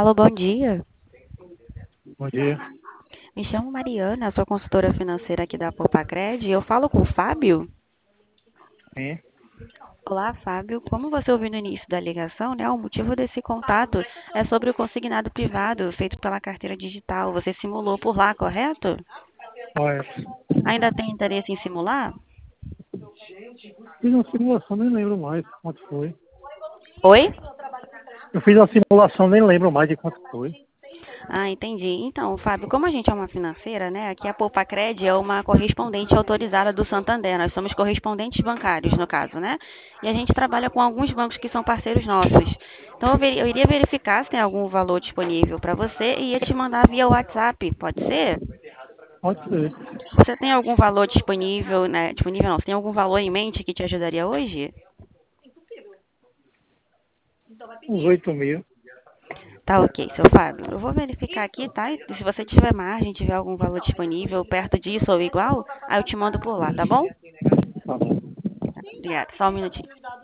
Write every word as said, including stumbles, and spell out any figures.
Alô, bom dia. Bom dia. Me chamo Mariana, sou consultora financeira aqui da Popacred. Eu falo com o Fábio? Sim. Olá, Fábio. Como você ouviu no início da ligação, né, o motivo desse contato é sobre o consignado privado feito pela carteira digital. Você simulou por lá, correto? Olha, Ainda tem interesse em simular? fiz uma simulação, nem lembro mais quanto foi. Oi? Eu fiz uma simulação, nem lembro mais de quanto foi. Ah, entendi. Então, Fábio, como a gente é uma financeira, né? Aqui a Poupacred é uma correspondente autorizada do Santander. Nós somos correspondentes bancários, no caso, né? E a gente trabalha com alguns bancos que são parceiros nossos. Então, eu, veri- eu iria verificar se tem algum valor disponível para você e ia te mandar via WhatsApp, pode ser? Pode ser. Você tem algum valor disponível, né? Disponível não, você tem algum valor em mente que te ajudaria hoje? Uns oito mil. Tá ok, seu Fábio. Eu vou verificar aqui, tá? E se você tiver margem, tiver algum valor disponível perto disso ou igual, aí eu te mando por lá, tá bom? Tá bom. Obrigada. Só um minutinho.